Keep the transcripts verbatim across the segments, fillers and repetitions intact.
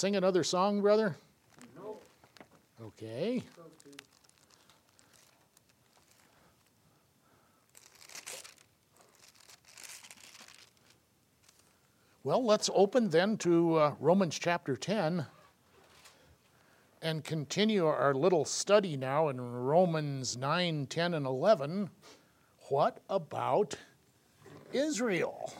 Sing another song, brother? No. Okay. Well, let's open then to uh, Romans chapter ten and continue our little study now in Romans nine, ten, and eleven. What about Israel?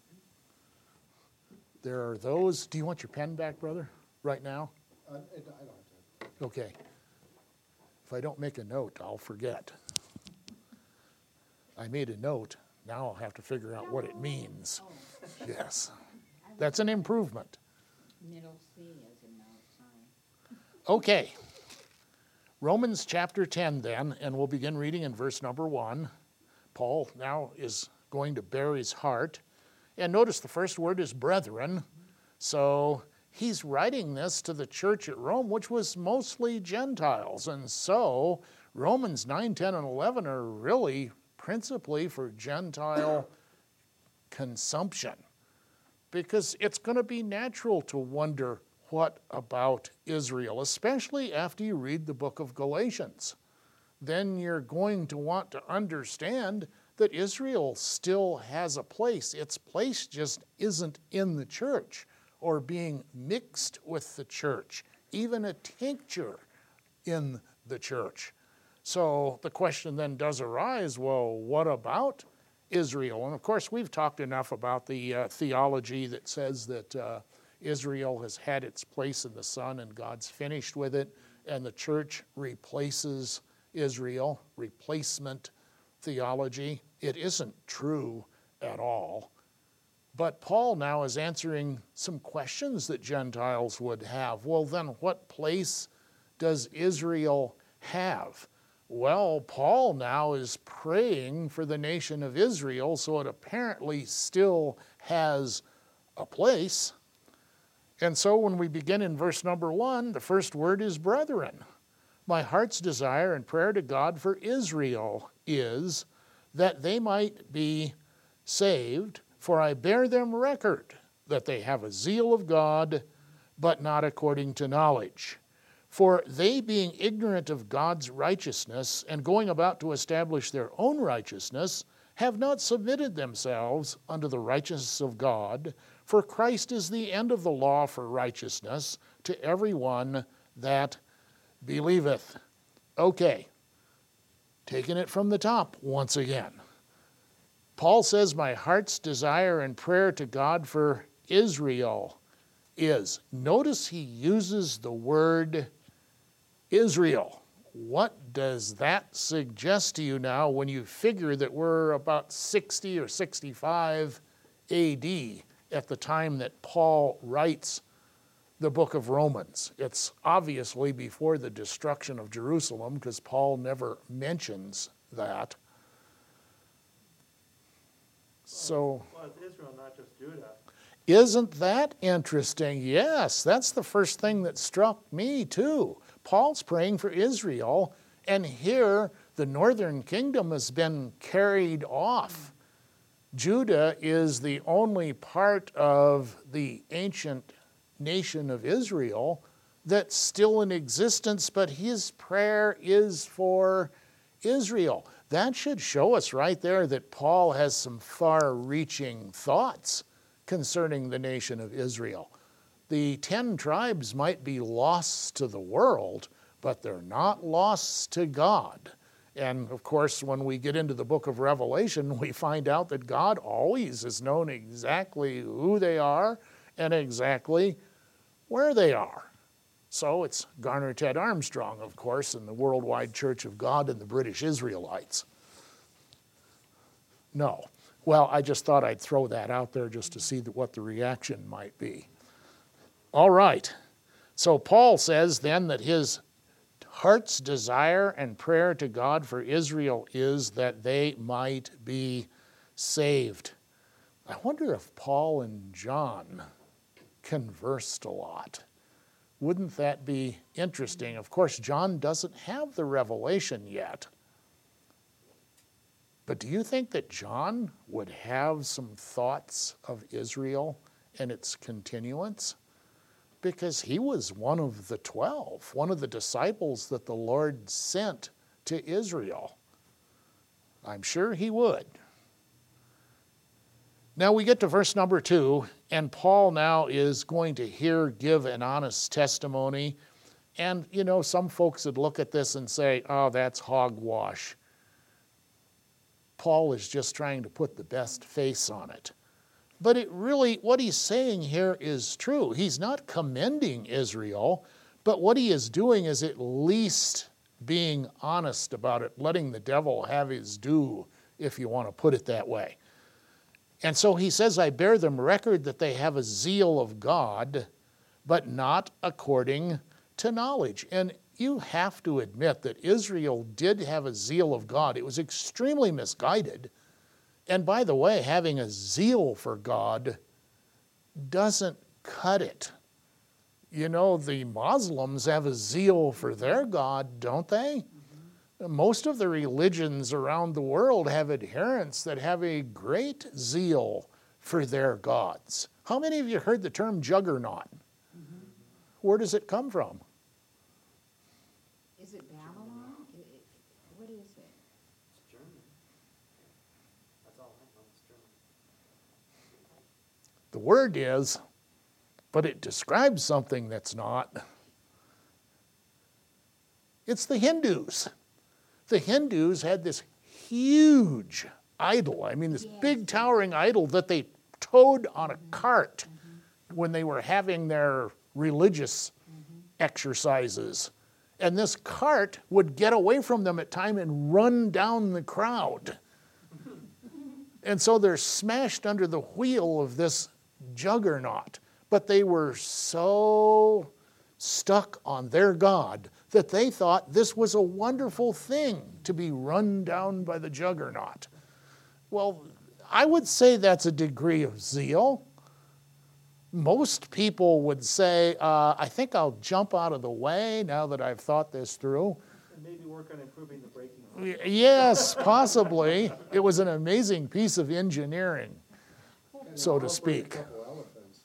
There are those. Do you want your pen back, brother, right now? Uh, I don't have to. Okay. If I don't make a note, I'll forget. I made a note. Now I'll have to figure out what it means. Yes. That's an improvement. Middle C is a note sign. Okay. Romans chapter ten then, and we'll begin reading in verse number one. Paul now is going to bare his heart. And notice the first word is brethren. So he's writing this to the church at Rome, which was mostly Gentiles. And so Romans nine, ten, and eleven are really principally for Gentile consumption. Because it's going to be natural to wonder, what about Israel? Especially after you read the book of Galatians. Then you're going to want to understand that Israel still has a place. Its place just isn't in the church or being mixed with the church, even a tincture in the church. So the question then does arise, well, what about Israel? And of course, we've talked enough about the uh, theology that says that uh, Israel has had its place in the Son and God's finished with it, and the church replaces Israel, replacement theology. It isn't true at all. But Paul now is answering some questions that Gentiles would have. Well, then what place does Israel have? Well, Paul now is praying for the nation of Israel, so it apparently still has a place. And so when we begin in verse number one, the first word is brethren. My heart's desire and prayer to God for Israel is that they might be saved, for I bear them record that they have a zeal of God, but not according to knowledge. For they, being ignorant of God's righteousness and going about to establish their own righteousness, have not submitted themselves unto the righteousness of God. For Christ is the end of the law for righteousness to every one that believeth. Okay, taking it from the top once again. Paul says, my heart's desire and prayer to God for Israel is. Notice he uses the word Israel. What does that suggest to you now when you figure that we're about sixty or sixty-five A D at the time that Paul writes the book of Romans? It's obviously before the destruction of Jerusalem, because Paul never mentions that. So, well, it's Israel, not just Judah. Isn't that interesting? Yes, that's the first thing that struck me too. Paul's praying for Israel, and here the northern kingdom has been carried off. Judah is the only part of the ancient nation of Israel that's still in existence, but his prayer is for Israel. That should show us right there that Paul has some far-reaching thoughts concerning the nation of Israel. The ten tribes might be lost to the world, but they're not lost to God. And of course, when we get into the book of Revelation, we find out that God always has known exactly who they are and exactly where they are. So it's Garner Ted Armstrong, of course, and the Worldwide Church of God and the British Israelites. No. Well, I just thought I'd throw that out there just to see what the reaction might be. All right. So Paul says then that his heart's desire and prayer to God for Israel is that they might be saved. I wonder if Paul and John conversed a lot. Wouldn't that be interesting? Of course, John doesn't have the revelation yet. But do you think that John would have some thoughts of Israel and its continuance? Because he was one of the twelve, one of the disciples that the Lord sent to Israel. I'm sure he would. Now we get to verse number two, and Paul now is going to here give an honest testimony. And, you know, some folks would look at this and say, oh, that's hogwash. Paul is just trying to put the best face on it. But it really, what he's saying here is true. He's not commending Israel, but what he is doing is at least being honest about it, letting the devil have his due, if you want to put it that way. And so he says, I bear them record that they have a zeal of God, but not according to knowledge. And you have to admit that Israel did have a zeal of God. It was extremely misguided. And by the way, having a zeal for God doesn't cut it. You know, the Muslims have a zeal for their God, don't they? Mm-hmm. Most of the religions around the world have adherents that have a great zeal for their gods. How many of you heard the term juggernaut? Mm-hmm. Where does it come from? Is it Babylon? I- I- What is it? It's German. That's all I know, it's German. The word is, but it describes something that's not. It's the Hindus. The Hindus had this huge idol, I mean this Yes. big towering idol that they towed on a cart mm-hmm. when they were having their religious mm-hmm. exercises. And this cart would get away from them at time and run down the crowd. And so they're smashed under the wheel of this juggernaut. But they were so stuck on their God that they thought this was a wonderful thing to be run down by the juggernaut. Well, I would say that's a degree of zeal. Most people would say, uh, I think I'll jump out of the way now that I've thought this through. And maybe work on improving the braking. Yes, possibly. It was an amazing piece of engineering, And so to incorporate a speak. couple elephants.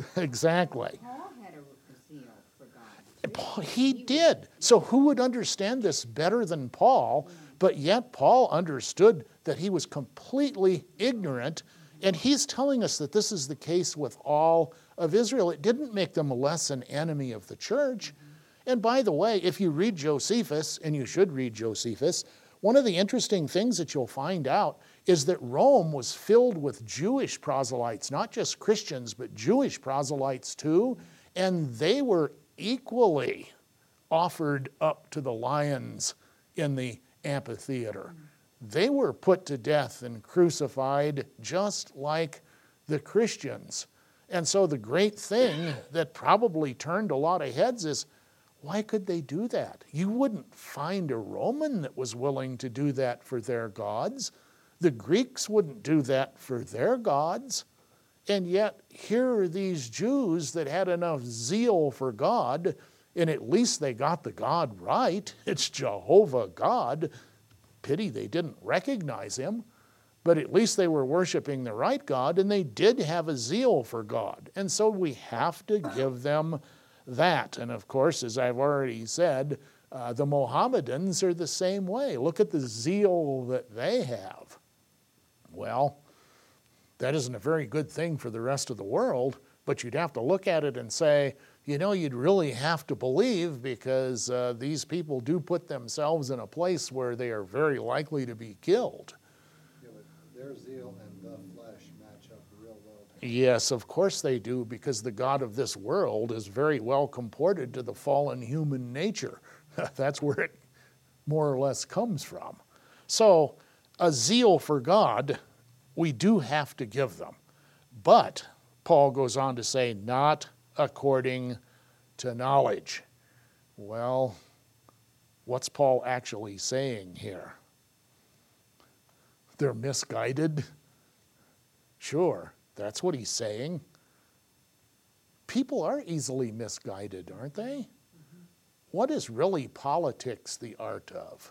Exactly. Paul had a zeal for God. Paul- He did. So who would understand this better than Paul? But yet Paul understood that he was completely ignorant. And he's telling us that this is the case with all of Israel. It didn't make them less an enemy of the church. And by the way, if you read Josephus, and you should read Josephus, one of the interesting things that you'll find out is that Rome was filled with Jewish proselytes, not just Christians, but Jewish proselytes too. And they were equally offered up to the lions in the amphitheater. They were put to death and crucified just like the Christians. And so the great thing that probably turned a lot of heads is, why could they do that? You wouldn't find a Roman that was willing to do that for their gods. The Greeks wouldn't do that for their gods. And yet here are these Jews that had enough zeal for God, and at least they got the God right. It's Jehovah God. Pity they didn't recognize him, but at least they were worshiping the right God, and they did have a zeal for God. And so we have to give them that. And of course, as I've already said, uh, the Mohammedans are the same way. Look at the zeal that they have. Well, that isn't a very good thing for the rest of the world, but you'd have to look at it and say, you know, you'd really have to believe, because uh, these people do put themselves in a place where they are very likely to be killed. Yeah, but their zeal and the flesh match up real well. Yes, of course they do, because the God of this world is very well comported to the fallen human nature. That's where it more or less comes from. So a zeal for God, we do have to give them. But Paul goes on to say, not according to knowledge. Well, what's Paul actually saying here? They're misguided? Sure, that's what he's saying. People are easily misguided, aren't they? Mm-hmm. What is really politics the art of?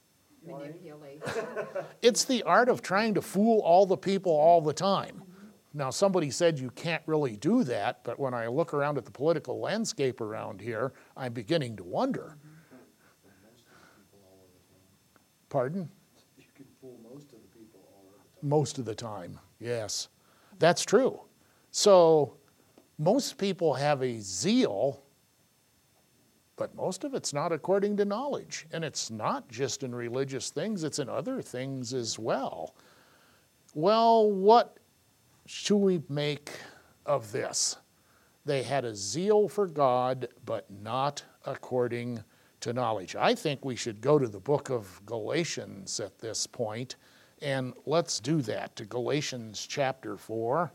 Manipulation. It's the art of trying to fool all the people all the time. Now, somebody said you can't really do that, but when I look around at the political landscape around here, I'm beginning to wonder. Most of the people all of the time. Pardon? You can fool most of the people all of the time. Most of the time, yes. That's true. So most people have a zeal, but most of it's not according to knowledge. And it's not just in religious things, it's in other things as well. Well, what should we make of this? They had a zeal for God, but not according to knowledge. I think we should go to the book of Galatians at this point, and let's do that, to Galatians chapter four.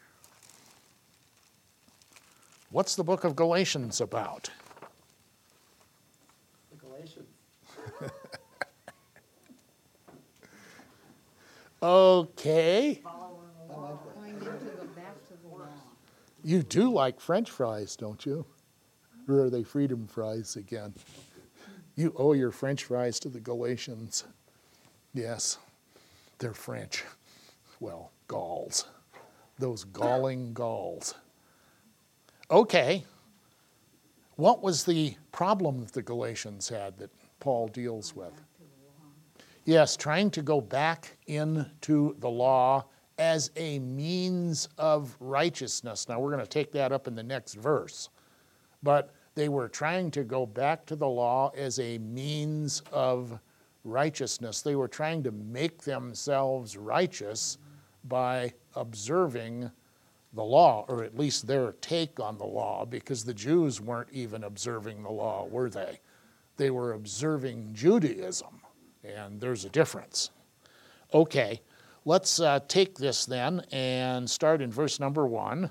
What's the book of Galatians about? The Galatians. Okay. Following the I law, like that. going into the back to the law. You do like French fries, don't you? Or are they freedom fries again? You owe your French fries to the Galatians. Yes, they're French. Well, Gauls. Those galling Gauls. Okay. What was the problem that the Galatians had that Paul deals with? Back to the law. Yes, trying to go back into the law as a means of righteousness. Now, we're going to take that up in the next verse. But they were trying to go back to the law as a means of righteousness. They were trying to make themselves righteous by observing the law, or at least their take on the law, because the Jews weren't even observing the law, were they? They were observing Judaism, and there's a difference. Okay, let's uh, take this then and start in verse number one,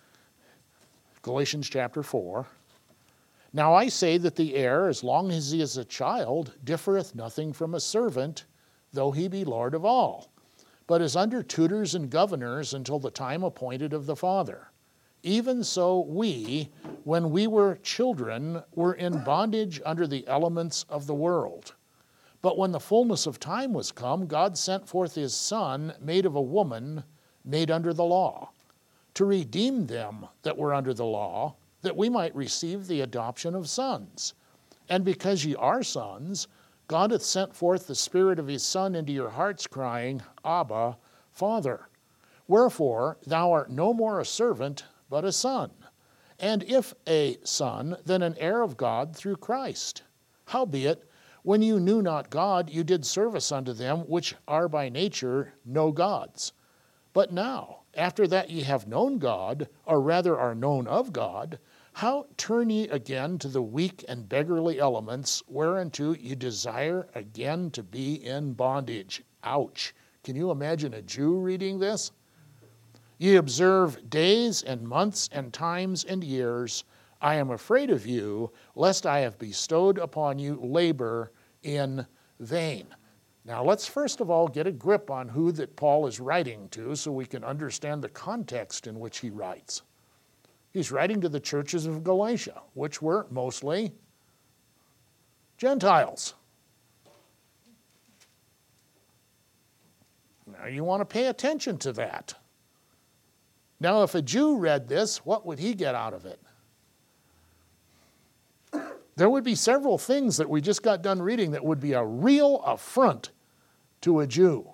Galatians chapter four. Now I say that the heir, as long as he is a child, differeth nothing from a servant, though he be Lord of all, but is under tutors and governors until the time appointed of the Father. Even so we, when we were children, were in bondage under the elements of the world. But when the fullness of time was come, God sent forth his Son, made of a woman, made under the law, to redeem them that were under the law, that we might receive the adoption of sons. And because ye are sons, God hath sent forth the Spirit of his Son into your hearts, crying, Abba, Father. Wherefore thou art no more a servant, but a son. And if a son, then an heir of God through Christ. Howbeit, when you knew not God, you did service unto them which are by nature no gods. But now, after that ye have known God, or rather are known of God, how turn ye again to the weak and beggarly elements, whereunto ye desire again to be in bondage? Ouch. Can you imagine a Jew reading this? Ye observe days and months and times and years. I am afraid of you, lest I have bestowed upon you labor in vain. Now let's first of all get a grip on who that Paul is writing to so we can understand the context in which he writes. He's writing to the churches of Galatia, which were mostly Gentiles. Now you want to pay attention to that. Now if a Jew read this, what would he get out of it? There would be several things that we just got done reading that would be a real affront to a Jew.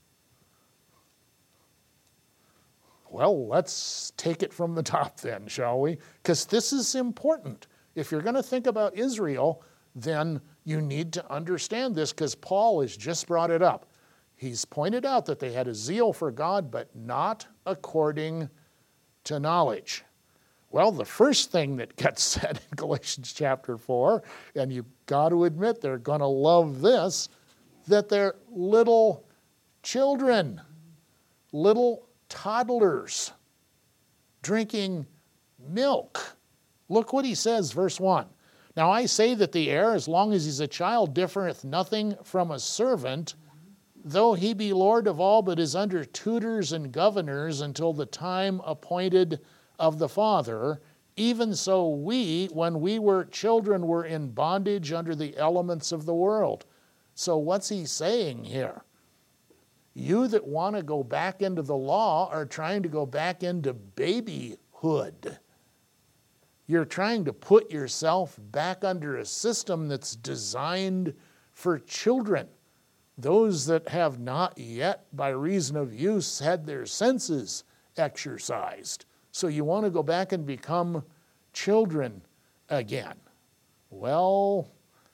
Well, let's take it from the top then, shall we? Because this is important. If you're going to think about Israel, then you need to understand this, because Paul has just brought it up. He's pointed out that they had a zeal for God, but not according to knowledge. Well, the first thing that gets said in Galatians chapter four, and you've got to admit they're going to love this, that they're little children, little toddlers, drinking milk. Look what he says, verse one. Now I say that the heir, as long as he's a child, differeth nothing from a servant, though he be Lord of all, but is under tutors and governors until the time appointed of the Father. Even so we, when we were children, were in bondage under the elements of the world. So what's he saying here? You that want to go back into the law are trying to go back into babyhood. You're trying to put yourself back under a system that's designed for children, those that have not yet, by reason of use, had their senses exercised. So you want to go back and become children again. Well,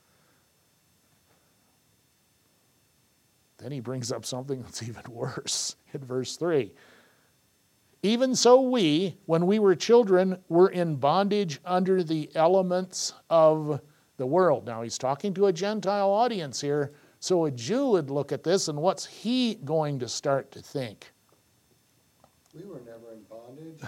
then he brings up something that's even worse in verse three. Even so we, when we were children, were in bondage under the elements of the world. Now he's talking to a Gentile audience here, so a Jew would look at this, and what's he going to start to think? We were never in bondage.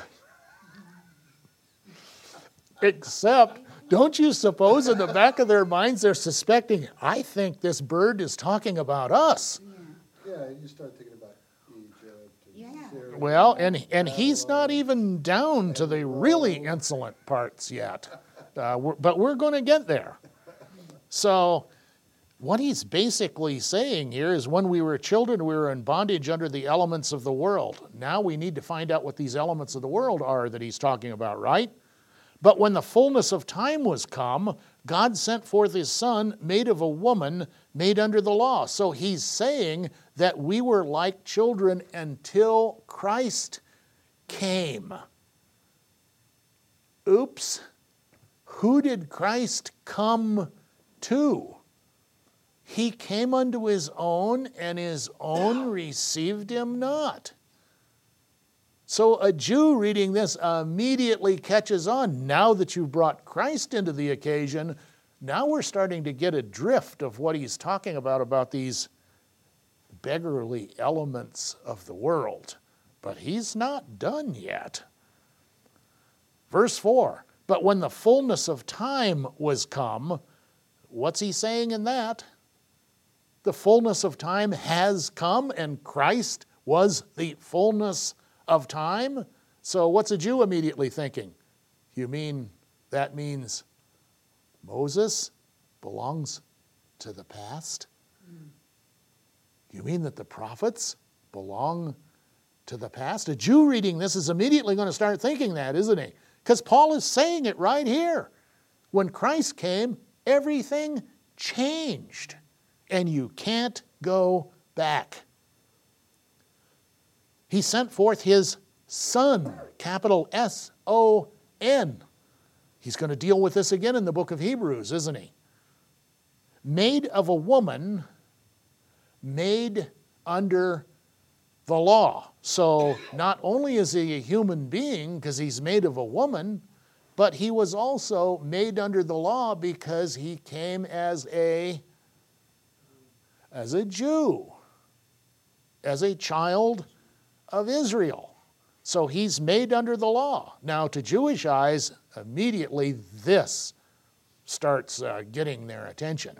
Except, don't you suppose in the back of their minds they're suspecting, I think this bird is talking about us. Yeah, you start thinking about Egypt and Yeah. Syria. Well, and, and he's not even down to the really insolent parts yet. Uh, we're, but we're going to get there. So what he's basically saying here is when we were children, we were in bondage under the elements of the world. Now we need to find out what these elements of the world are that he's talking about, right? But when the fullness of time was come, God sent forth his Son, made of a woman, made under the law. So he's saying that we were like children until Christ came. Oops. Who did Christ come to? He came unto his own, and his own received him not. So a Jew reading this immediately catches on. Now that you've brought Christ into the occasion, now we're starting to get a drift of what he's talking about, about these beggarly elements of the world. But he's not done yet. Verse four, but when the fullness of time was come, what's he saying in that? The fullness of time has come, and Christ was the fullness of time. So what's a Jew immediately thinking? You mean that means Moses belongs to the past? Mm. You mean that the prophets belong to the past? A Jew reading this is immediately going to start thinking that, isn't he? Because Paul is saying it right here. When Christ came, everything changed, and you can't go back. He sent forth his Son, capital S O N. He's going to deal with this again in the book of Hebrews, isn't he? Made of a woman, made under the law. So not only is he a human being because he's made of a woman, but he was also made under the law because he came as a, as a Jew, as a child of Israel. So he's made under the law. Now, to Jewish eyes, immediately this starts uh, getting their attention.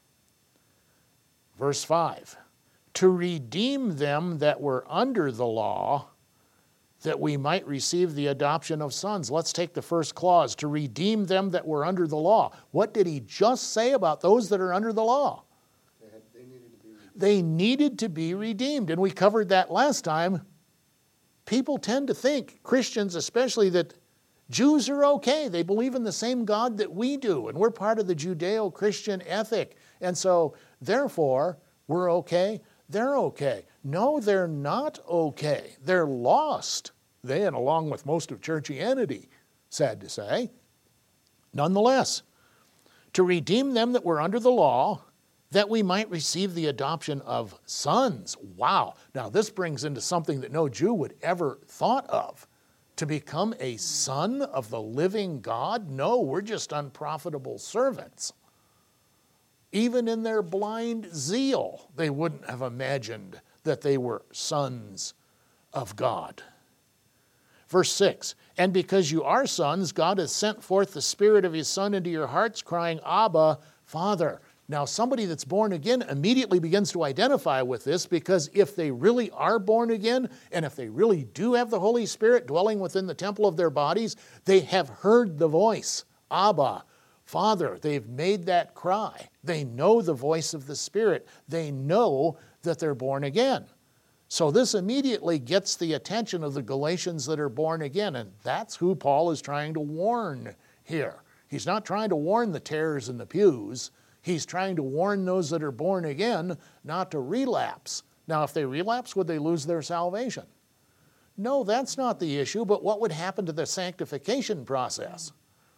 Verse five, to redeem them that were under the law, that we might receive the adoption of sons. Let's take the first clause, to redeem them that were under the law. What did he just say about those that are under the law? They, had, they needed to be redeemed. They needed to be redeemed, and we covered that last time. People tend to think, Christians especially, that Jews are okay. They believe in the same God that we do, and we're part of the Judeo-Christian ethic. And so, therefore, we're okay, they're okay. No, they're not okay. They're lost. They, and along with most of churchianity, sad to say. Nonetheless, to redeem them that were under the law, that we might receive the adoption of sons. Wow. Now this brings into something that no Jew would ever thought of. To become a son of the living God? No, we're just unprofitable servants. Even in their blind zeal, they wouldn't have imagined that they were sons of God. Verse six, and because you are sons, God has sent forth the Spirit of his Son into your hearts, crying, Abba, Father. Now, somebody that's born again immediately begins to identify with this, because if they really are born again, and if they really do have the Holy Spirit dwelling within the temple of their bodies, they have heard the voice, Abba, Father. They've made that cry. They know the voice of the Spirit. They know that they're born again. So this immediately gets the attention of the Galatians that are born again, and that's who Paul is trying to warn here. He's not trying to warn the tares in the pews. He's trying to warn those that are born again not to relapse. Now, if they relapse, would they lose their salvation? No, that's not the issue, but what would happen to the sanctification process?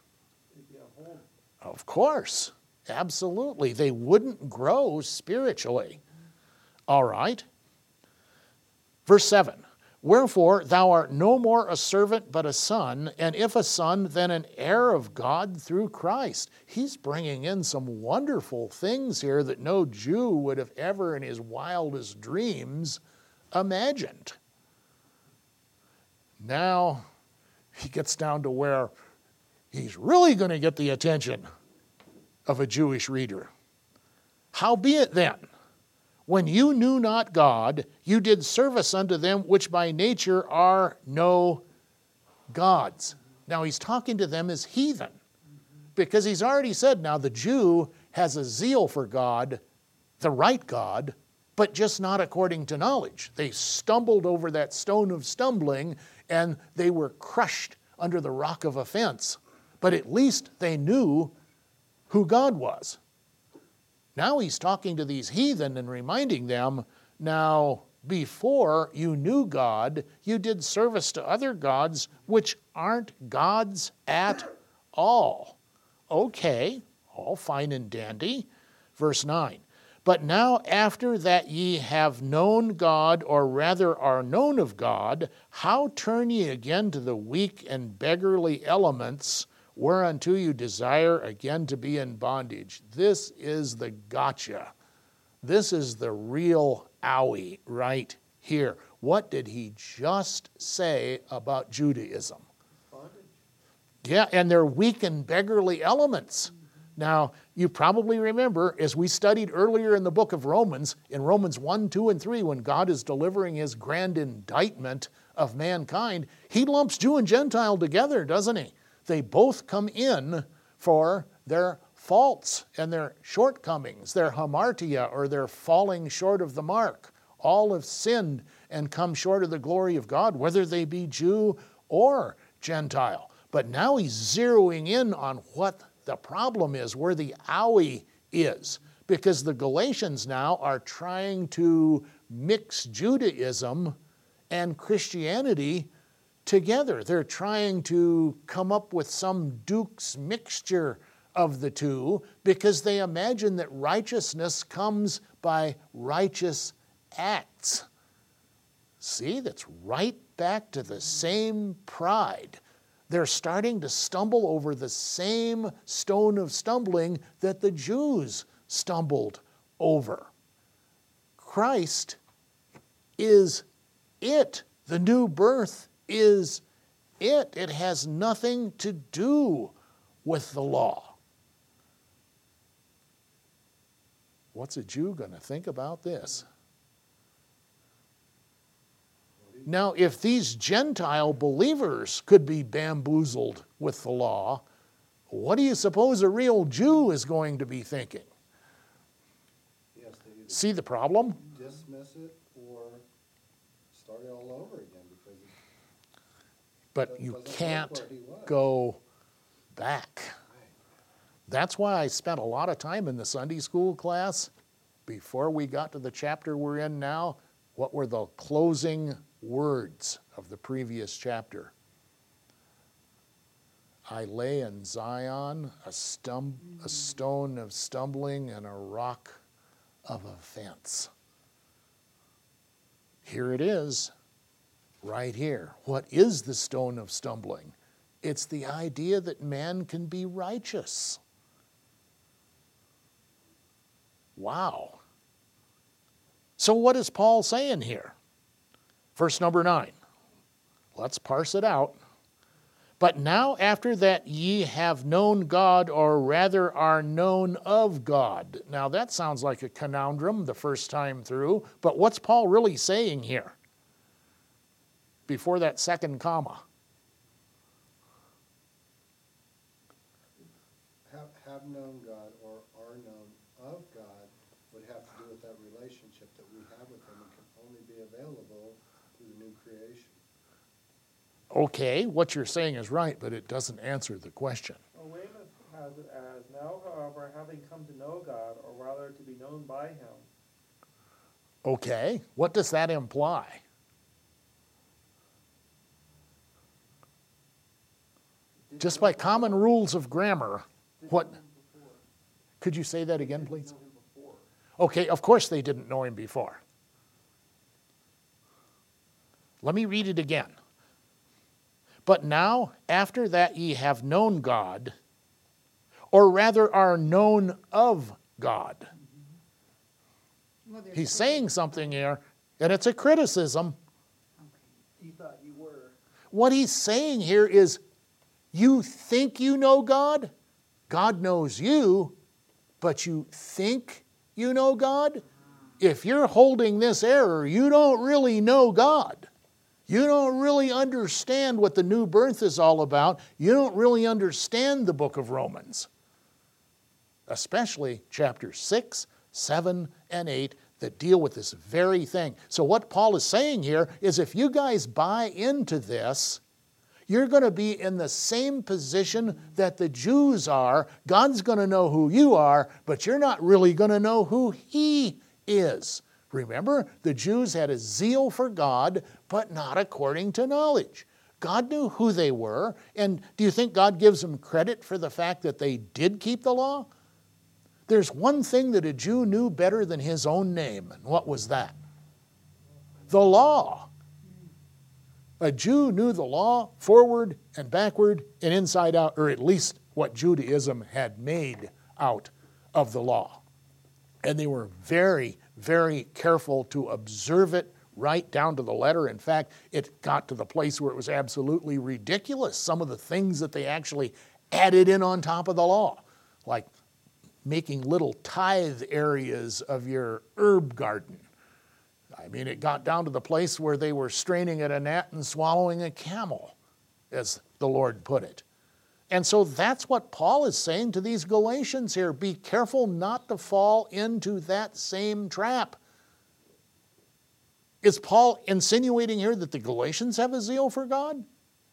Of course, absolutely. They wouldn't grow spiritually. All right. Verse seven, wherefore thou art no more a servant but a son, and if a son, then an heir of God through Christ. He's bringing in some wonderful things here that no Jew would have ever in his wildest dreams imagined. Now he gets down to where he's really going to get the attention of a Jewish reader. Howbeit then, when you knew not God, you did service unto them which by nature are no gods. Now he's talking to them as heathen, because he's already said now the Jew has a zeal for God, the right God, but just not according to knowledge. They stumbled over that stone of stumbling and they were crushed under the rock of offense. But at least they knew who God was. Now he's talking to these heathen and reminding them, now before you knew God, you did service to other gods which aren't gods at all. Okay, all fine and dandy. Verse nine, but now after that ye have known God, or rather are known of God, how turn ye again to the weak and beggarly elements, whereunto you desire again to be in bondage? This is the gotcha. This is the real owie right here. What did he just say about Judaism? Bondage. Yeah, and they're weak and beggarly elements. Now, you probably remember, as we studied earlier in the book of Romans, in Romans one, two, and three, when God is delivering his grand indictment of mankind, he lumps Jew and Gentile together, doesn't he? They both come in for their faults and their shortcomings, their hamartia, or their falling short of the mark. All have sinned and come short of the glory of God, whether they be Jew or Gentile. But now he's zeroing in on what the problem is, where the owie is, because the Galatians now are trying to mix Judaism and Christianity together. They're trying to come up with some Duke's mixture of the two, because they imagine that righteousness comes by righteous acts. See, that's right back to the same pride. They're starting to stumble over the same stone of stumbling that the Jews stumbled over. Christ is it. The new birth is it. It has nothing to do with the law. What's a Jew going to think about this? Now, if these Gentile believers could be bamboozled with the law, what do you suppose a real Jew is going to be thinking? Yes, they either See the problem? dismiss it or start it all over again, because it But doesn't you work can't where he was. go back. Right. That's why I spent a lot of time in the Sunday school class before we got to the chapter we're in now. What were the closing words of the previous chapter? I lay in Zion a, stum- a stone of stumbling and a rock of offense. Here it is, right here. What is the stone of stumbling? It's the idea that man can be righteous. Wow. So what is Paul saying here? Verse number nine. Let's parse it out. But now after that ye have known God, or rather are known of God. Now that sounds like a conundrum the first time through, but what's Paul really saying here? Before that second comma. Have, have known God or are known of God would have to do with that relationship that we have with him and can only be available through the new creation. Okay, what you're saying is right, but it doesn't answer the question. Well, Weymouth has it as, now, however, having come to know God, or rather to be known by him. Okay, what does that imply? Just by common rules of grammar, what? Could you say that again, please? Okay, of course they didn't know him before. Let me read it again. But now, after that ye have known God, or rather are known of God. Well, there's He's two- saying something here, and it's a criticism. Okay. You thought you were. What he's saying here is, you think you know God? God knows you, but you think you know God? If you're holding this error, you don't really know God. You don't really understand what the new birth is all about. You don't really understand the book of Romans, especially chapter six, seven, and eight that deal with this very thing. So what Paul is saying here is if you guys buy into this, you're going to be in the same position that the Jews are. God's going to know who you are, but you're not really going to know who He is. Remember, the Jews had a zeal for God, but not according to knowledge. God knew who they were, and do you think God gives them credit for the fact that they did keep the law? There's one thing that a Jew knew better than his own name, and what was that? The law. A Jew knew the law forward and backward and inside out, or at least what Judaism had made out of the law. And they were very, very careful to observe it right down to the letter. In fact, it got to the place where it was absolutely ridiculous, some of the things that they actually added in on top of the law, like making little tithe areas of your herb garden. I mean, it got down to the place where they were straining at a gnat and swallowing a camel, as the Lord put it. And so that's what Paul is saying to these Galatians here. Be careful not to fall into that same trap. Is Paul insinuating here that the Galatians have a zeal for God?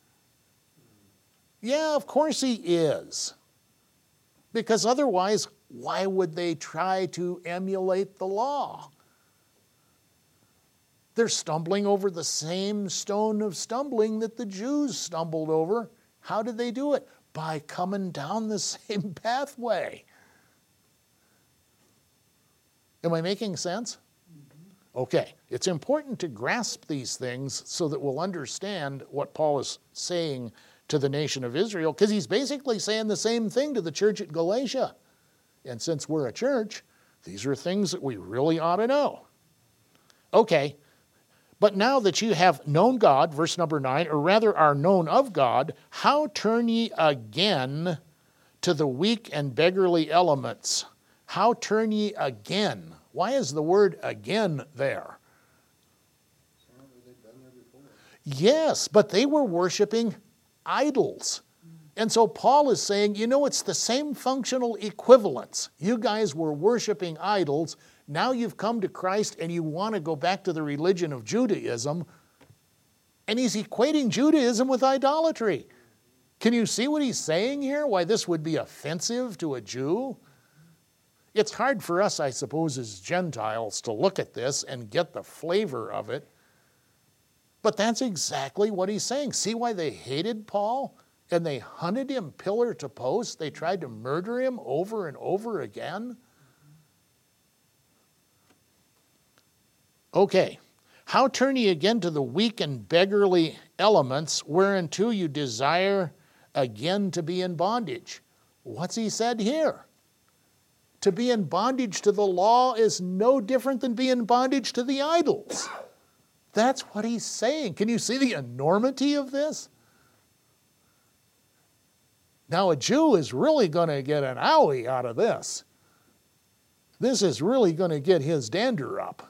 Yeah, of course he is. Because otherwise, why would they try to emulate the law? They're stumbling over the same stone of stumbling that the Jews stumbled over. How did they do it? By coming down the same pathway. Am I making sense? Mm-hmm. Okay, it's important to grasp these things so that we'll understand what Paul is saying to the nation of Israel, because he's basically saying the same thing to the church at Galatia. And since we're a church, these are things that we really ought to know. Okay. But now that you have known God, verse number nine, or rather are known of God, how turn ye again to the weak and beggarly elements? How turn ye again? Why is the word again there? Apparently they've been there before. Yes, but they were worshiping idols. And so Paul is saying, you know, it's the same functional equivalence. You guys were worshiping idols. Now you've come to Christ and you want to go back to the religion of Judaism. And he's equating Judaism with idolatry. Can you see what he's saying here? Why this would be offensive to a Jew? It's hard for us, I suppose, as Gentiles to look at this and get the flavor of it. But that's exactly what he's saying. See why they hated Paul? And they hunted him pillar to post. They tried to murder him over and over again. Okay, how turn ye again to the weak and beggarly elements, whereunto you desire again to be in bondage? What's he said here? To be in bondage to the law is no different than being in bondage to the idols. That's what he's saying. Can you see the enormity of this? Now, a Jew is really going to get an owie out of this. This is really going to get his dander up.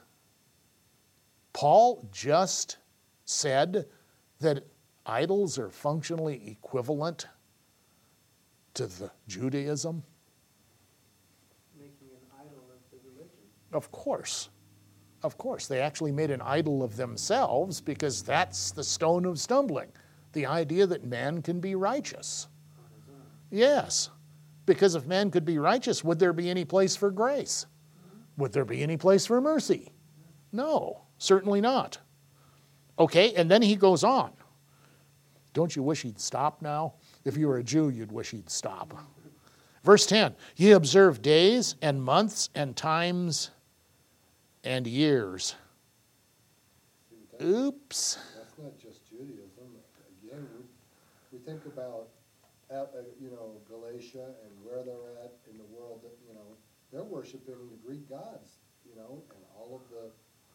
Paul just said that idols are functionally equivalent to the Judaism. Making an idol of the religion. Of course. Of course. They actually made an idol of themselves because that's the stone of stumbling. The idea that man can be righteous. Yes. Because if man could be righteous, would there be any place for grace? Would there be any place for mercy? No, certainly not. Okay, and then he goes on. Don't you wish he'd stop now? If you were a Jew, you'd wish he'd stop. Verse ten, ye observe days and months and times and years. Oops. That's not just Judaism. Again, we, we think about, uh, you know, Galatia and where they're at in the world. That, you know, they're worshiping the Greek gods, you know, and all of the.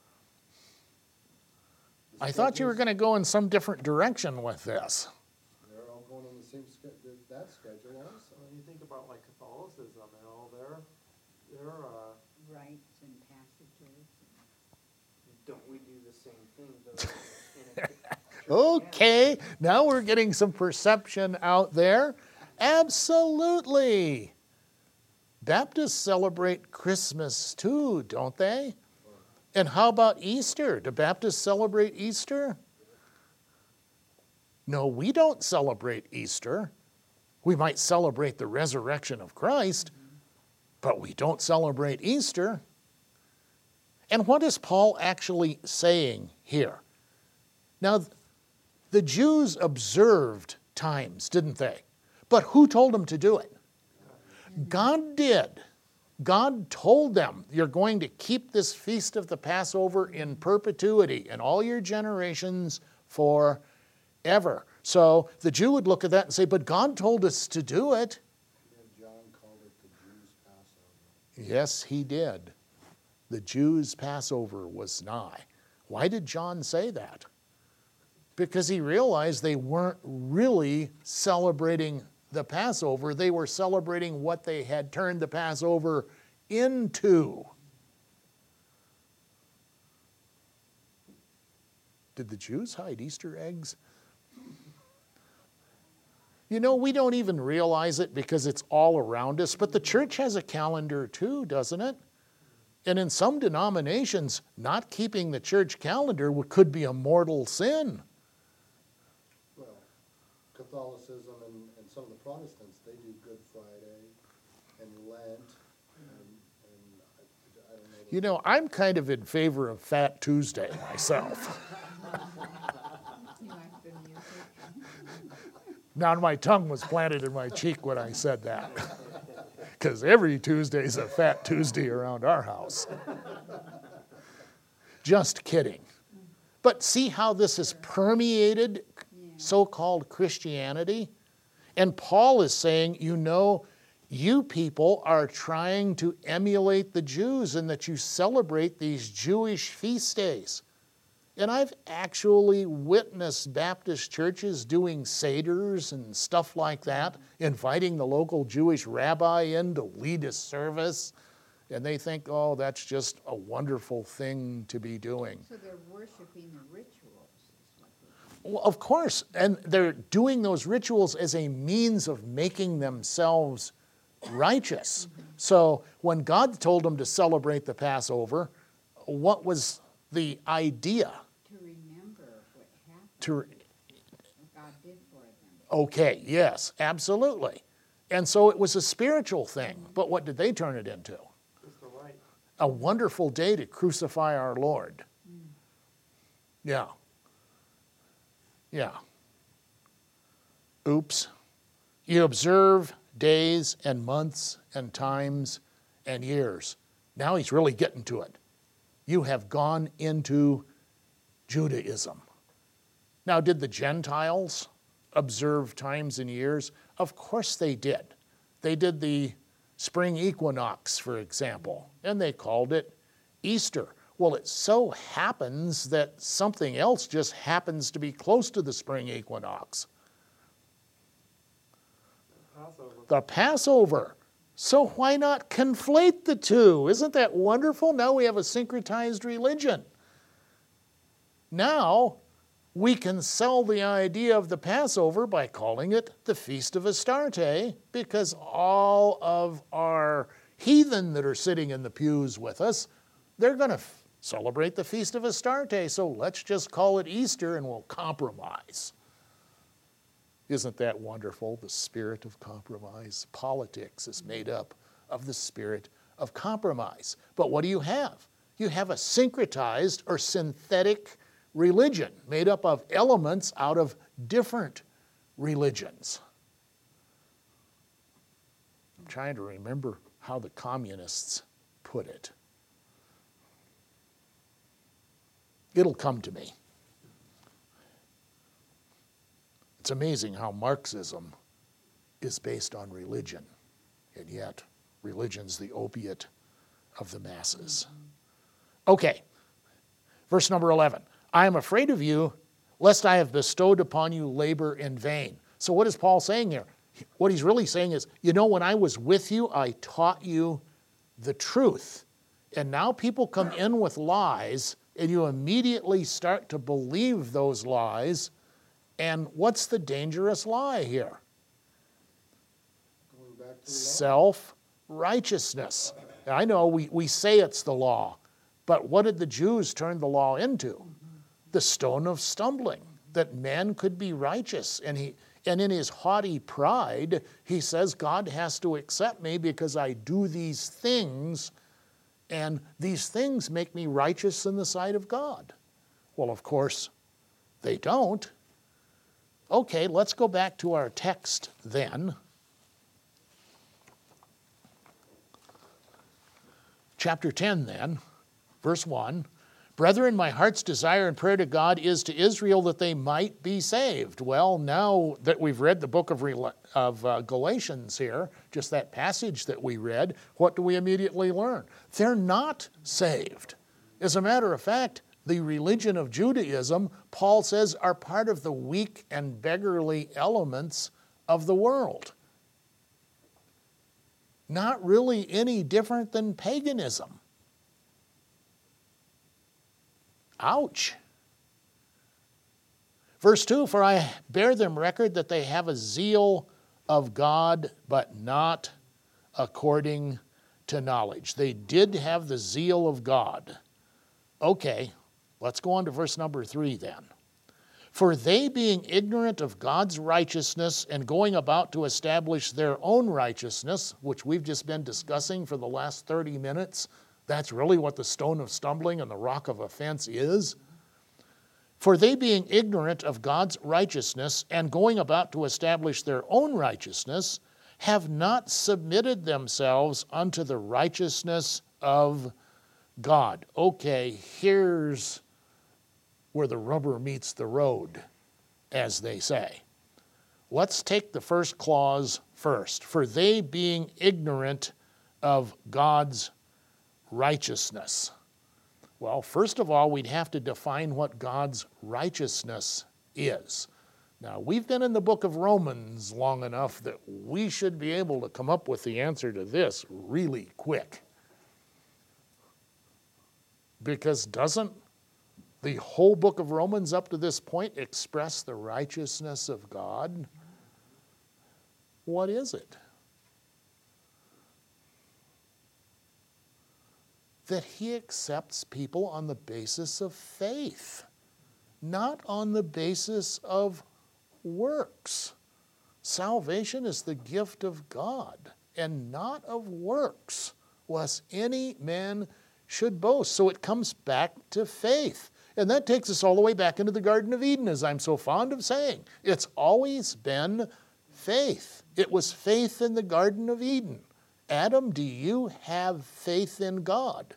the I thought you were schedules, going to go in some different direction with this. They're all going on the same sch- that schedule also. When you think about like Catholicism and all their, their, uh, Rites and passages. Don't we do the same thing though? in a- Okay, now we're getting some perception out there. Absolutely. Baptists celebrate Christmas too, don't they? And how about Easter? Do Baptists celebrate Easter? No, we don't celebrate Easter. We might celebrate the resurrection of Christ, but we don't celebrate Easter. And what is Paul actually saying here? Now, the Jews observed times, didn't they? But who told them to do it? God did. God told them, you're going to keep this feast of the Passover in perpetuity in all your generations forever. So the Jew would look at that and say, but God told us to do it. And John called it the Jews' Passover. Yes, he did. The Jews' Passover was nigh. Why did John say that? Because he realized they weren't really celebrating the Passover. They were celebrating what they had turned the Passover into. Did the Jews hide Easter eggs? You know, we don't even realize it because it's all around us, but the church has a calendar too, doesn't it? And in some denominations, not keeping the church calendar could be a mortal sin. Well, Catholicism and, and some of the Protestants, they do Good Friday and Lent, and, and I, I don't know. You know, I'm kind of in favor of Fat Tuesday myself. You like the music? Now, my tongue was planted in my cheek when I said that. Because every Tuesday is a Fat Tuesday around our house. Just kidding. But see how this has permeated so-called Christianity? And Paul is saying, you know, you people are trying to emulate the Jews in that you celebrate these Jewish feast days. And I've actually witnessed Baptist churches doing seders and stuff like that, inviting the local Jewish rabbi in to lead a service. And they think, oh, that's just a wonderful thing to be doing. So they're worshiping the rituals. Is what they Well, of course, and they're doing those rituals as a means of making themselves righteous. So when God told them to celebrate the Passover, what was the idea? To remember what happened, To, what God did for them. okay, yes, absolutely. And so it was a spiritual thing. But what did they turn it into? Just the right. A wonderful day to crucify our Lord. Yeah. Yeah. Oops. You observe days and months and times and years. Now he's really getting to it. You have gone into Judaism. Now, did the Gentiles observe times and years? Of course they did. They did the spring equinox, for example, and they called it Easter. Well, it so happens that something else just happens to be close to the spring equinox. Passover. The Passover. So why not conflate the two? Isn't that wonderful? Now we have a syncretized religion. Now we can sell the idea of the Passover by calling it the Feast of Astarte, because all of our heathen that are sitting in the pews with us they're going to f- celebrate the Feast of Astarte, so let's just call it Easter and we'll compromise. Isn't that wonderful, the spirit of compromise? Politics is made up of the spirit of compromise. But what do you have? You have a syncretized or synthetic religion made up of elements out of different religions. I'm trying to remember how the communists put it. It'll come to me. It's amazing how Marxism is based on religion, and yet religion's the opiate of the masses. Okay, verse number eleven. I am afraid of you, lest I have bestowed upon you labor in vain. So what is Paul saying here? What he's really saying is, you know, when I was with you, I taught you the truth. And now people come in with lies, and you immediately start to believe those lies. And what's the dangerous lie here? Going back to the law. Self-righteousness. I know we, we say it's the law, but what did the Jews turn the law into? The stone of stumbling, that man could be righteous. And he and in his haughty pride, he says, God has to accept me because I do these things, and these things make me righteous in the sight of God. Well, of course, they don't. Okay, let's go back to our text then. Chapter ten then, verse one. Brethren, my heart's desire and prayer to God is to Israel that they might be saved. Well, now that we've read the book of, of uh, Galatians here, just that passage that we read, what do we immediately learn? They're not saved. As a matter of fact, the religion of Judaism, Paul says, are part of the weak and beggarly elements of the world. Not really any different than paganism. Ouch. Verse two, for I bear them record that they have a zeal of God, but not according to knowledge. They did have the zeal of God. Okay, let's go on to verse number three then. For they being ignorant of God's righteousness and going about to establish their own righteousness, which we've just been discussing for the last thirty minutes, that's really what the stone of stumbling and the rock of offense is. For they being ignorant of God's righteousness and going about to establish their own righteousness, have not submitted themselves unto the righteousness of God. Okay, here's where the rubber meets the road, as they say. Let's take the first clause first. For they being ignorant of God's righteousness. Well, first of all, we'd have to define what God's righteousness is. Now, we've been in the book of Romans long enough that we should be able to come up with the answer to this really quick. Because doesn't the whole book of Romans up to this point express the righteousness of God? What is it? That he accepts people on the basis of faith, not on the basis of works. Salvation is the gift of God, and not of works, lest any man should boast. So it comes back to faith. And that takes us all the way back into the Garden of Eden, as I'm so fond of saying. It's always been faith. It was faith in the Garden of Eden. Adam, do you have faith in God?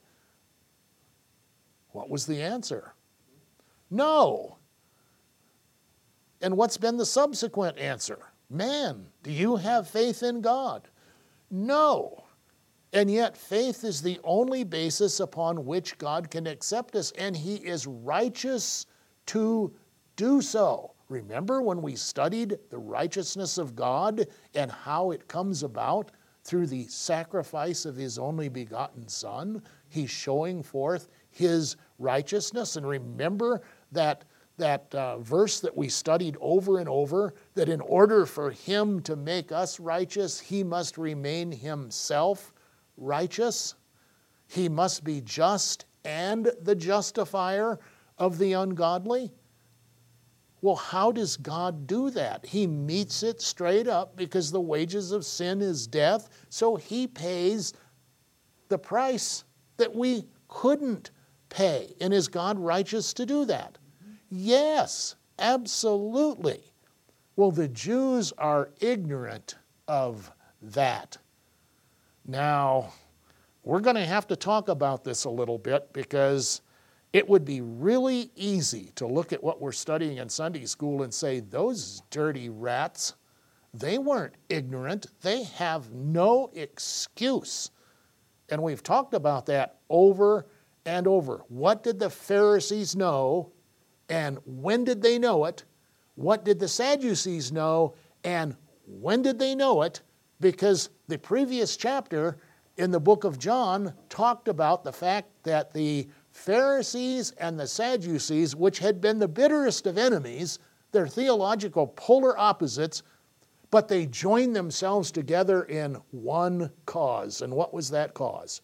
What was the answer? No. And what's been the subsequent answer? Man, do you have faith in God? No. And yet faith is the only basis upon which God can accept us, and he is righteous to do so. Remember when we studied the righteousness of God and how it comes about through the sacrifice of his only begotten Son? He's showing forth his righteousness. And remember that, that uh, verse that we studied over and over, that in order for him to make us righteous, he must remain himself righteous. He must be just and the justifier of the ungodly? Well, how does God do that? He meets it straight up because the wages of sin is death, so he pays the price that we couldn't pay. And is God righteous to do that? Yes, absolutely. Well, the Jews are ignorant of that. Now, we're going to have to talk about this a little bit because it would be really easy to look at what we're studying in Sunday school and say, those dirty rats, they weren't ignorant. They have no excuse. And we've talked about that over and over. What did the Pharisees know, and when did they know it? What did the Sadducees know, and when did they know it? Because the previous chapter in the book of John talked about the fact that the Pharisees and the Sadducees, which had been the bitterest of enemies, they're theological polar opposites, but they joined themselves together in one cause. And what was that cause?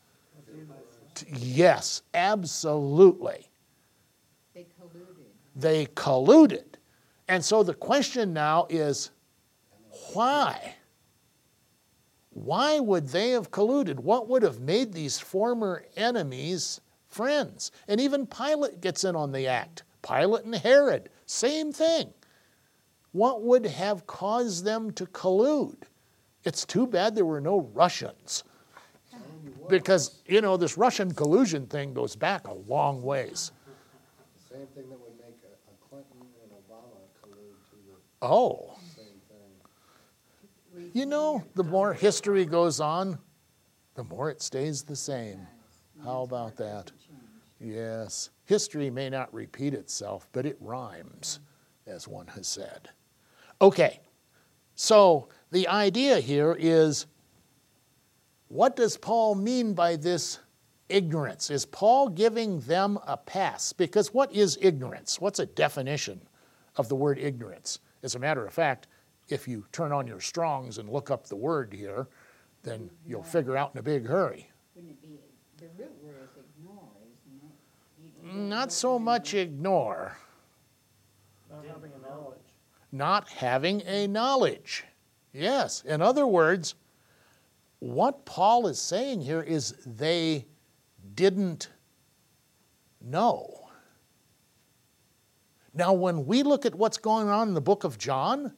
Yes, absolutely. They colluded. They colluded. And so the question now is, why? Why would they have colluded? What would have made these former enemies friends? And even Pilate gets in on the act. Pilate and Herod, same thing. What would have caused them to collude? It's too bad there were no Russians. Because, you know, this Russian collusion thing goes back a long ways. Same thing that would make a, a Clinton and Obama collude to the Oh, same thing. you know, the more history goes on, the more it stays the same. How about that? Yes. History may not repeat itself, but it rhymes, as one has said. Okay, so the idea here is, what does Paul mean by this ignorance? Is Paul giving them a pass? Because what is ignorance? What's a definition of the word ignorance? As a matter of fact, if you turn on your Strongs and look up the word here, then you'll figure out in a big hurry. Wouldn't it be, the root word is ignore, isn't it? You- you don't Not so much ignore, Not having a knowledge. not having a knowledge. Yes, in other words, what Paul is saying here is they didn't know. Now, when we look at what's going on in the book of John,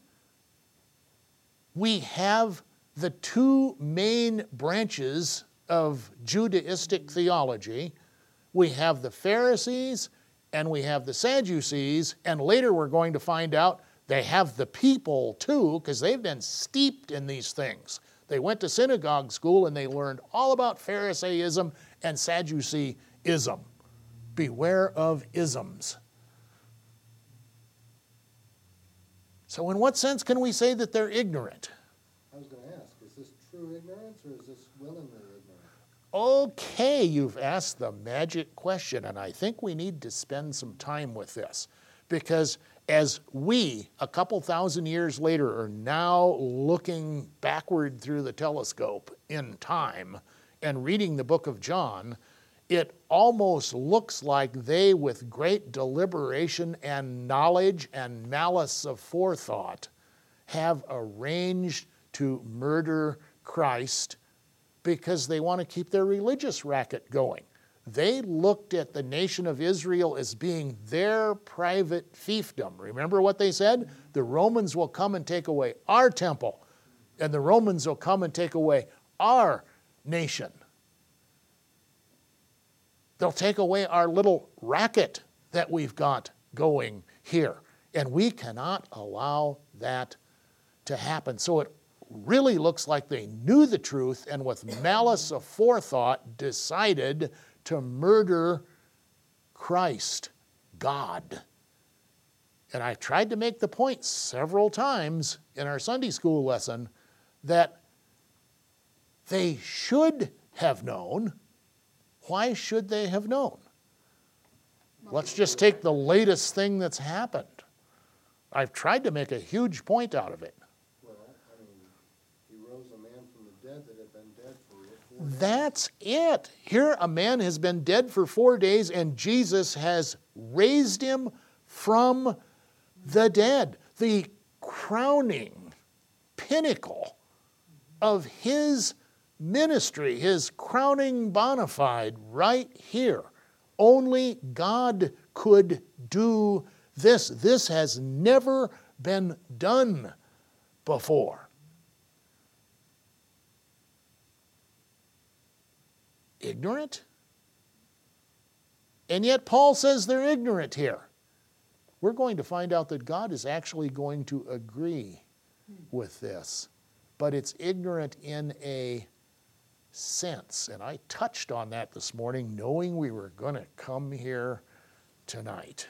we have the two main branches of Judaistic theology. We have the Pharisees and we have the Sadducees, and later we're going to find out they have the people too, because they've been steeped in these things. They went to synagogue school and they learned all about Pharisaism and Sadduceeism. Beware of isms. So in what sense can we say that they're ignorant? I was going to ask, is this true ignorance or is this willingly ignorant? Okay, you've asked the magic question, and I think we need to spend some time with this. Because as we, a couple thousand years later, are now looking backward through the telescope in time and reading the book of John, it almost looks like they, with great deliberation and knowledge and malice of forethought, have arranged to murder Christ because they want to keep their religious racket going. They looked at the nation of Israel as being their private fiefdom. Remember what they said? The Romans will come and take away our temple, and the Romans will come and take away our nation. They'll take away our little racket that we've got going here. And we cannot allow that to happen. So it really looks like they knew the truth and with malice of forethought decided to murder Christ, God. And I tried to make the point several times in our Sunday school lesson that they should have known. Why should they have known? Let's just take the latest thing that's happened. I've tried to make a huge point out of it. Well, I mean, he rose a man from the dead that had been dead for four days. That's it. Here a man has been dead for four days and Jesus has raised him from the dead. The crowning pinnacle of his ministry, his crowning bona fide right here. Only God could do this. This has never been done before. Ignorant? And yet Paul says they're ignorant here. We're going to find out that God is actually going to agree with this. But it's ignorant in a sense. And I touched on that this morning, knowing we were going to come here tonight.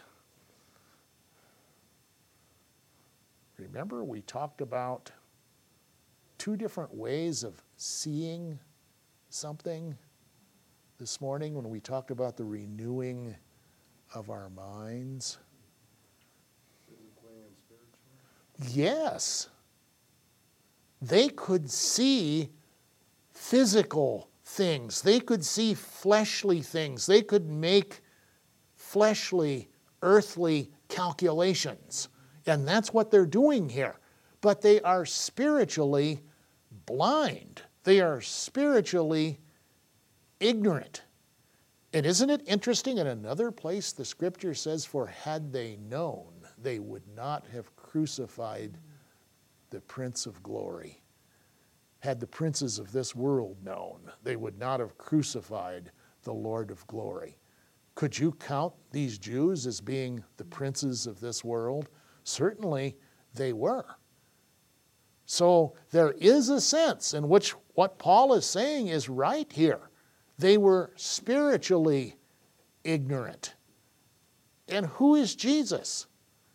Remember, we talked about two different ways of seeing something this morning when we talked about the renewing of our minds. Physically and spiritually. Yes. They could see physical things. They could see fleshly things. They could make fleshly, earthly calculations. And that's what they're doing here. But they are spiritually blind. They are spiritually ignorant. And isn't it interesting? In another place, the scripture says, for had they known, they would not have crucified the Prince of Glory. Had the princes of this world known, they would not have crucified the Lord of glory. Could you count these Jews as being the princes of this world? Certainly they were. So there is a sense in which what Paul is saying is right here. They were spiritually ignorant. And who is Jesus?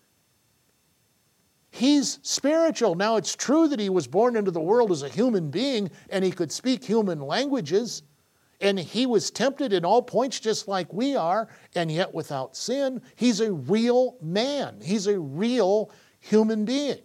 He's spiritual. Now, it's true that he was born into the world as a human being and he could speak human languages, and he was tempted in all points just like we are, and yet without sin. He's a real man. He's a real human being.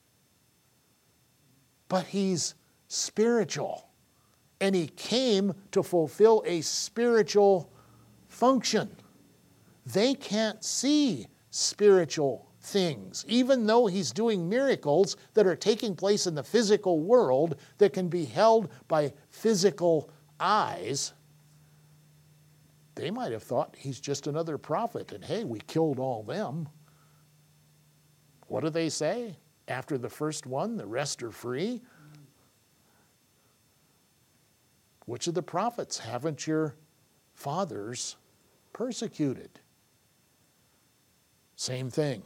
But he's spiritual, and he came to fulfill a spiritual function. They can't see spiritual things, even though he's doing miracles that are taking place in the physical world that can be held by physical eyes. They might have thought he's just another prophet, and hey, we killed all them. What do they say? After the first one, the rest are free. Which of the prophets haven't your fathers persecuted? Same thing.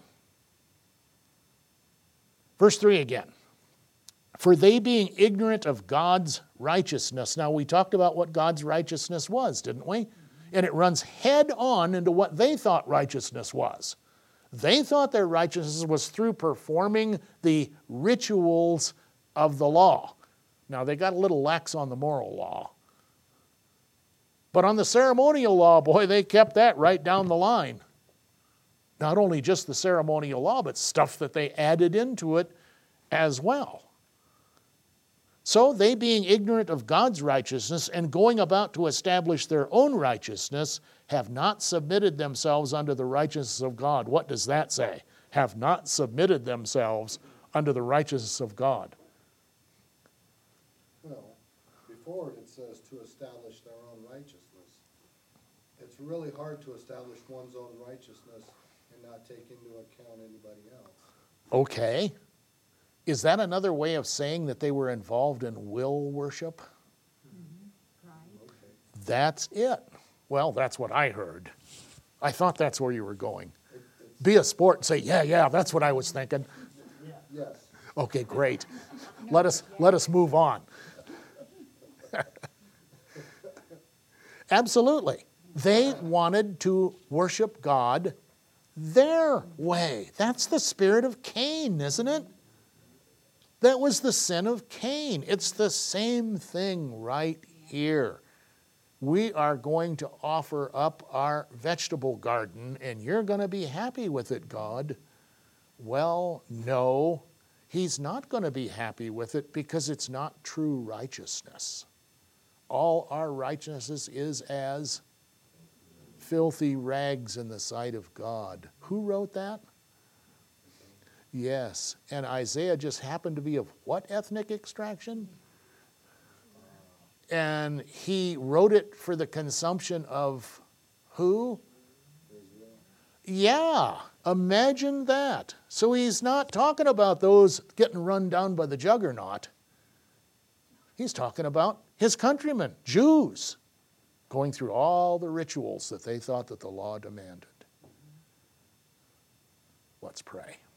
Verse three again. For they being ignorant of God's righteousness. Now we talked about what God's righteousness was, didn't we? And it runs head on into what they thought righteousness was. They thought their righteousness was through performing the rituals of the law. Now they got a little lax on the moral law. But on the ceremonial law, boy, they kept that right down the line. Not only just the ceremonial law, but stuff that they added into it as well. So they, being ignorant of God's righteousness and going about to establish their own righteousness, have not submitted themselves unto the righteousness of God. What does that say? Have not submitted themselves unto the righteousness of God. Well, before it says to establish their own righteousness. It's really hard to establish one's own righteousness and not take into account anybody else. Okay. Is that another way of saying that they were involved in will worship? Right. Okay. That's it. Well, that's what I heard. I thought that's where you were going. It, it's, Be a sport and say, yeah, yeah, that's what I was thinking. yes. Okay, great. Let us, let us move on. Absolutely. They wanted to worship God their way. That's the spirit of Cain, isn't it? That was the sin of Cain. It's the same thing right here. We are going to offer up our vegetable garden, and you're going to be happy with it, God. Well, no, he's not going to be happy with it because it's not true righteousness. all our righteousness is as filthy rags in the sight of God. Who wrote that? Yes. And Isaiah just happened to be of what ethnic extraction? And he wrote it for the consumption of who? Israel. Yeah, imagine that. So he's not talking about those getting run down by the juggernaut. He's talking about his countrymen, Jews, going through all the rituals that they thought that the law demanded. Let's pray.